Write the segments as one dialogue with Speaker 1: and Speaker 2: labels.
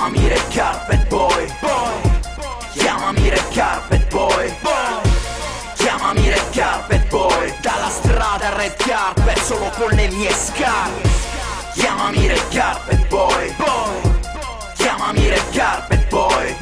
Speaker 1: Chiamami Red Carpet Boy, chiamami Red Carpet Boy, chiamami Red Carpet Boy. Dalla strada Red Carpet solo con le mie scarpe. Chiamami Red Carpet Boy, chiamami Red Carpet Boy,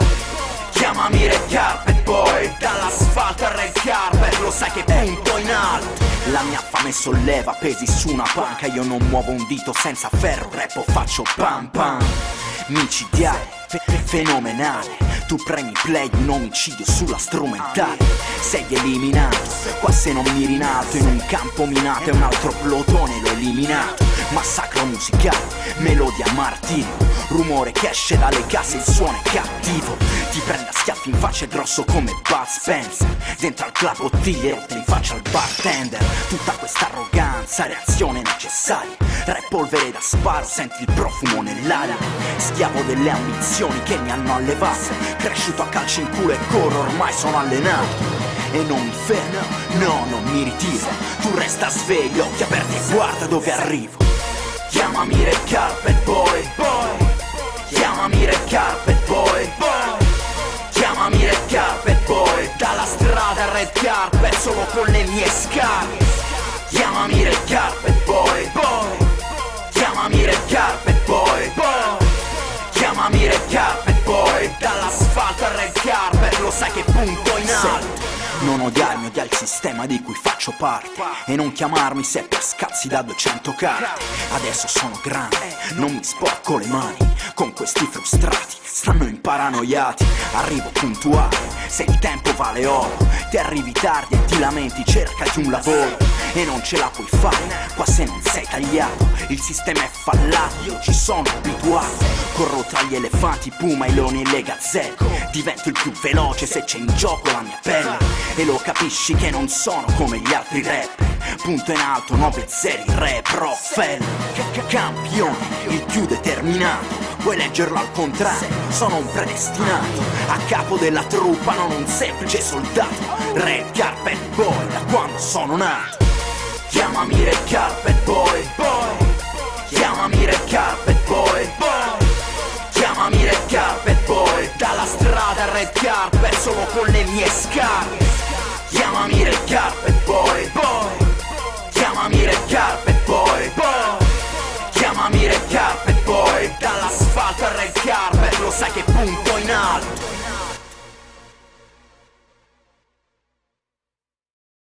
Speaker 1: chiamami Red Carpet Boy. Dall'asfalto al Red Carpet lo sai che punto in alto. La mia fame solleva pesi su una panca. Io non muovo un dito senza ferro, rappo faccio pam pam. Micidiale, fenomenale. Tu premi play un omicidio sulla strumentale. Sei eliminato, qua se non mi rinalzo. In un campo minato e un altro plotone l'ho eliminato. Massacro musicale, melodia martirio. Rumore che esce dalle case, il suono è cattivo. Ti prende a schiaffi in faccia, è grosso come Bud Spencer. Dentro al club bottiglie rotte in faccia al bartender. Tutta questa arroganza, reazione necessaria. Re polvere da sparo, senti il profumo nell'aria. Schiavo delle ambizioni che mi hanno allevato. Cresciuto a calci in culo e corro, ormai sono allenato. E non mi fermo, no, non mi ritiro. Tu resta sveglio, occhi aperti e guarda dove arrivo. Chiamami Red Carpet Boy, chiamami Red Carpet Boy, chiamami Red Carpet Boy. Dalla strada Red Carpet solo con le mie scarpe. Chiamami Red Carpet Boy, chiamami Red Carpet Boy, chiamami Red Carpet Boy. Dall'asfalto al Red Carpet lo sai che punto in alto. Non odiarmi, odia il sistema di cui faccio parte. E non chiamarmi se per scazzi da 200 carte. Adesso sono grande, non mi sporco le mani. Con questi frustrati, stanno imparanoiati. Arrivo puntuale, se il tempo vale oro. Ti arrivi tardi e ti lamenti, cercati un lavoro. E non ce la puoi fare, qua se non sei tagliato. Il sistema è fallato, io ci sono abituato. Corro tra gli elefanti, puma, i leoni e le gazzelle. Divento il più veloce se c'è in gioco la mia pelle. E lo capisci che non sono come gli altri rapper. Punto in alto, 9-0, re, Rockefeller. Campione, il più determinato. Vuoi leggerlo al contrario? Sono un predestinato. A capo della truppa, non un semplice soldato. Red Carpet Boy, da quando sono nato. Chiamami Red Carpet Boy, chiamami Red Carpet Boy, chiamami Red Carpet Boy. Dalla strada Red Carpet solo con le mie scarpe. Chiamami Red Carpet Boy, chiamami Red Carpet Boy, chiamami Red Carpet Boy. Dall'asfalto al Red Carpet lo sai che punto in alto.